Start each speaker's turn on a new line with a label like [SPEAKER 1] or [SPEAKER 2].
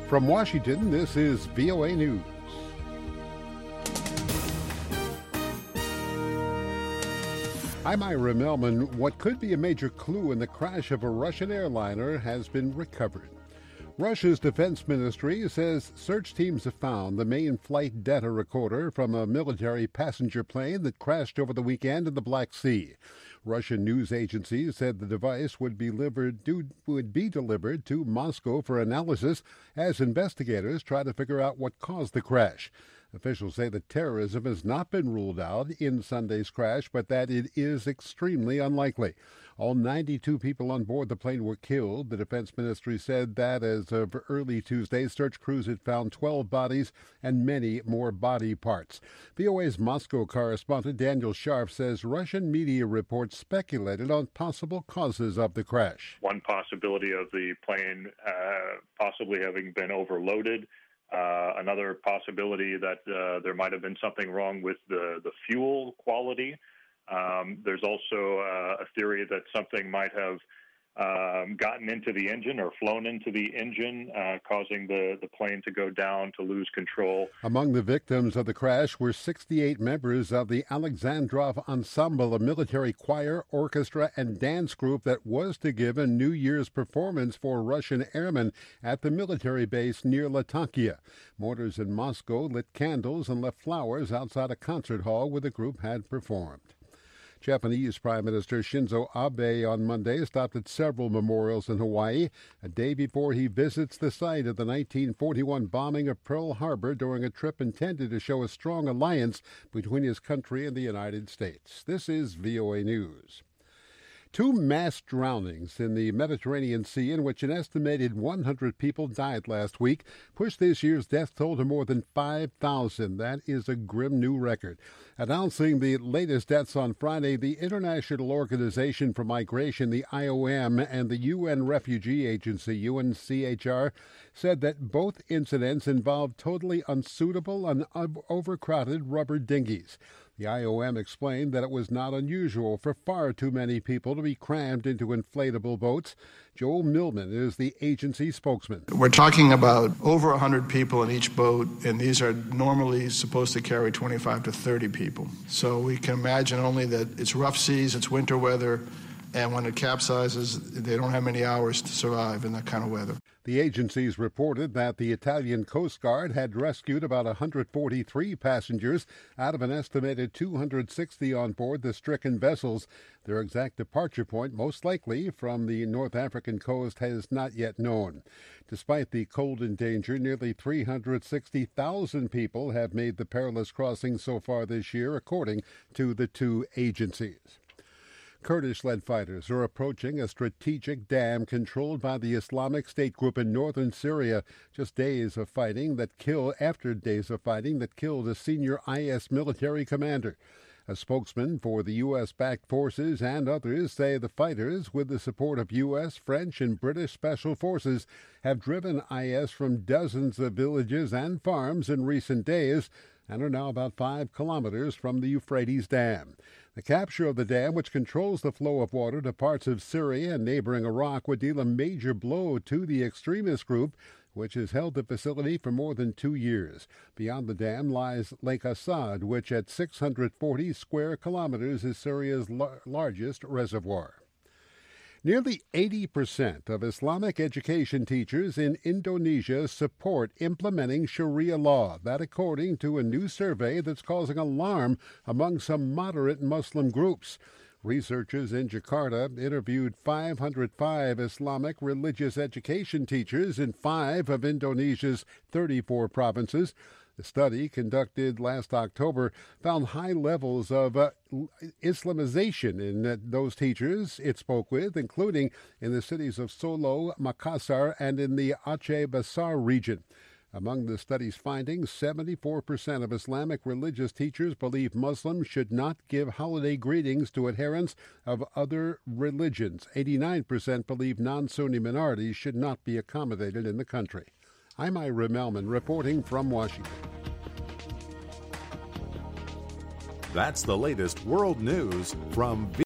[SPEAKER 1] From Washington, this is VOA News. I'm Ira Melman. What could be a major clue in the crash of a Russian airliner has been recovered. Russia's defense ministry says search teams have found the main flight data recorder from a military passenger plane that crashed over the weekend in the Black Sea. Russian news agencies said the device would be delivered to Moscow for analysis as investigators try to figure out what caused the crash. Officials say that terrorism has not been ruled out in Sunday's crash, but that it is extremely unlikely. All 92 people on board the plane were killed. The defense ministry said that as of early Tuesday, search crews had found 12 bodies and many more body parts. VOA's Moscow correspondent Daniel Sharf says Russian media reports speculated on possible causes of the crash.
[SPEAKER 2] One possibility of the plane possibly having been overloaded. Another possibility that there might have been something wrong with the fuel quality. There's also a theory that something might have gotten into the engine or flown into the engine, causing the plane to go down, to lose control.
[SPEAKER 1] Among the victims of the crash were 68 members of the Alexandrov Ensemble, a military choir, orchestra, and dance group that was to give a New Year's performance for Russian airmen at the military base near Latakia. Mourners in Moscow lit candles and left flowers outside a concert hall where the group had performed. Japanese Prime Minister Shinzo Abe on Monday stopped at several memorials in Hawaii, a day before he visits the site of the 1941 bombing of Pearl Harbor during a trip intended to show a strong alliance between his country and the United States. This is VOA News. 2 mass drownings in the Mediterranean Sea, in which an estimated 100 people died last week, pushed this year's death toll to more than 5,000. That is a grim new record. Announcing the latest deaths on Friday, the International Organization for Migration, the IOM, and the UN Refugee Agency, UNHCR, said that both incidents involved totally unsuitable and overcrowded rubber dinghies. The IOM explained that it was not unusual for far too many people to be crammed into inflatable boats. Joel Millman is the agency spokesman.
[SPEAKER 3] We're talking about over 100 people in each boat, and these are normally supposed to carry 25 to 30 people. So we can imagine only that it's rough seas, it's winter weather, and when it capsizes, they don't have many hours to survive in that kind of weather.
[SPEAKER 1] The agencies reported that the Italian Coast Guard had rescued about 143 passengers out of an estimated 260 on board the stricken vessels. Their exact departure point, most likely from the North African coast, is not yet known. Despite the cold and danger, nearly 360,000 people have made the perilous crossing so far this year, according to the two agencies. Kurdish-led fighters are approaching a strategic dam controlled by the Islamic State group in northern Syria, just days of fighting that killed a senior IS military commander. A spokesman for the U.S.-backed forces and others say the fighters, with the support of U.S., French, and British special forces, have driven IS from dozens of villages and farms in recent days and are now about 5 kilometers from the Euphrates Dam. The capture of the dam, which controls the flow of water to parts of Syria and neighboring Iraq, would deal a major blow to the extremist group, which has held the facility for more than 2 years. Beyond the dam lies Lake Assad, which at 640 square kilometers is Syria's largest reservoir. Nearly 80% of Islamic education teachers in Indonesia support implementing Sharia law. That according to a new survey that's causing alarm among some moderate Muslim groups. Researchers in Jakarta interviewed 505 Islamic religious education teachers in 5 of Indonesia's 34 provinces. The study, conducted last October, found high levels of Islamization in those teachers it spoke with, including in the cities of Solo, Makassar, and in the Aceh Besar region. Among the study's findings, 74% of Islamic religious teachers believe Muslims should not give holiday greetings to adherents of other religions. 89% believe non-Sunni minorities should not be accommodated in the country. I'm Ira Melman reporting from Washington.
[SPEAKER 4] That's the latest world news from